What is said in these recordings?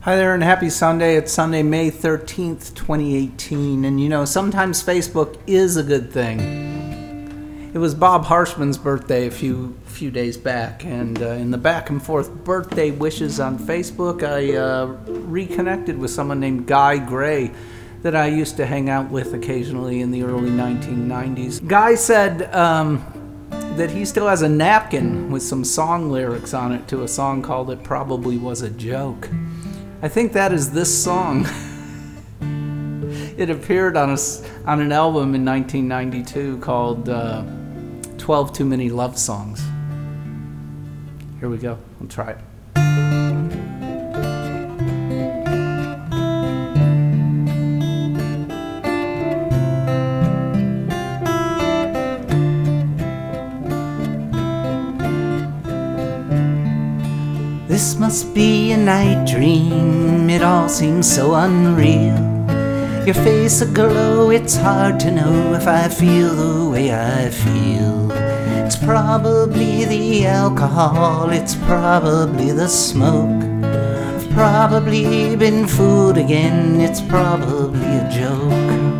Hi there and happy Sunday. It's Sunday, May 13th, 2018. And you know, sometimes Facebook is a good thing. It was Bob Harshman's birthday a few days back, and in the back and forth birthday wishes on Facebook, I reconnected with someone named Guy Gray that I used to hang out with occasionally in the early 1990s. Guy said that he still has a napkin with some song lyrics on it to a song called It Probably Was a Joke. I think that is this song. It appeared on an album in 1992 called 12 Too Many Love Songs. Here we go. I'll try it. This must be a night dream, it all seems so unreal. Your face aglow, it's hard to know if I feel the way I feel. It's probably the alcohol, it's probably the smoke. I've probably been fooled again, it's probably a joke.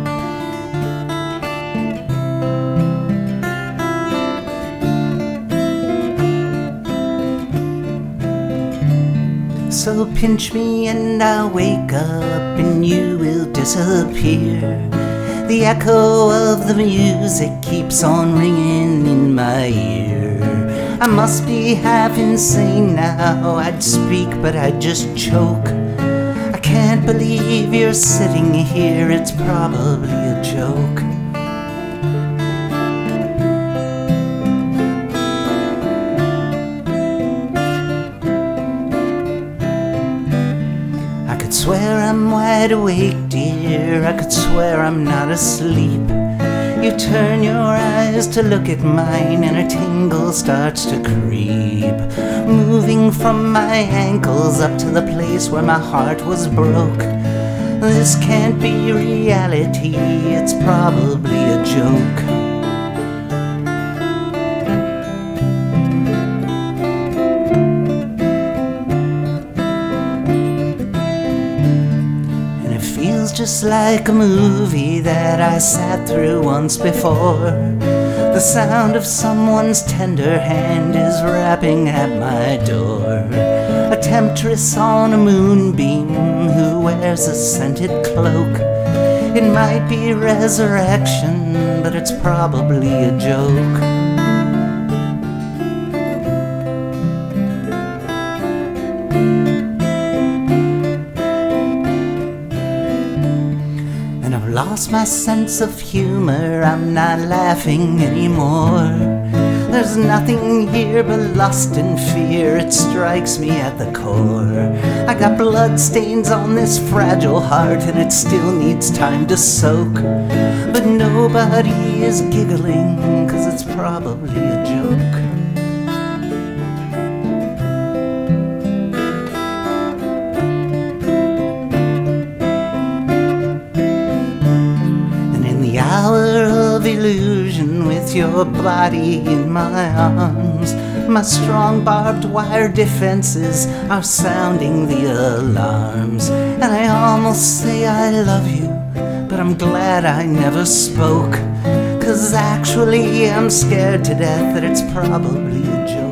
So pinch me and I'll wake up and you will disappear. The echo of the music keeps on ringing in my ear. I must be half insane now, I'd speak but I'd just choke. I can't believe you're sitting here, it's probably a joke. I could swear I'm wide awake, dear, I could swear I'm not asleep. You turn your eyes to look at mine and a tingle starts to creep, moving from my ankles up to the place where my heart was broke. This can't be reality, it's probably a joke. Just like a movie that I sat through once before. The sound of someone's tender hand is rapping at my door. A temptress on a moonbeam who wears a scented cloak. It might be resurrection, but it's probably a joke. Lost my sense of humor, I'm not laughing anymore. There's nothing here but lust and fear, it strikes me at the core. I got blood stains on this fragile heart and it still needs time to soak. But nobody is giggling, 'cause it's probably a joke. Illusion with your body in my arms, my strong barbed wire defenses are sounding the alarms. And I almost say I love you, but I'm glad I never spoke, 'cause actually I'm scared to death that it's probably a joke.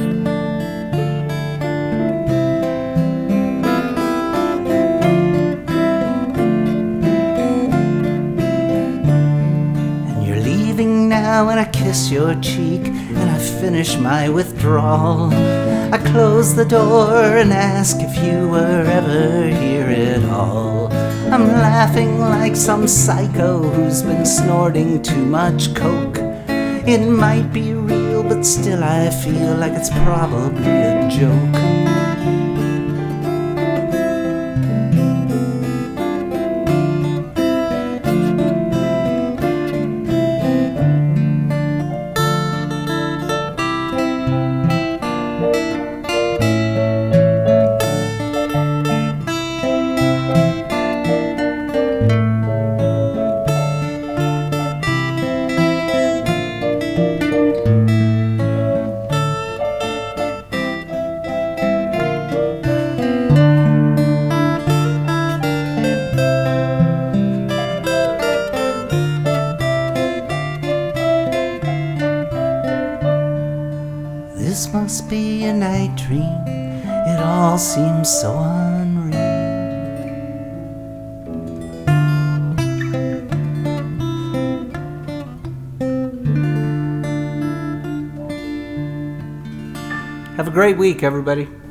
When I kiss your cheek and I finish my withdrawal, I close the door and ask if you were ever here at all. I'm laughing like some psycho who's been snorting too much coke. It might be real, but still I feel like it's probably a joke. This must be a night dream. It all seems so unreal. Have a great week, everybody.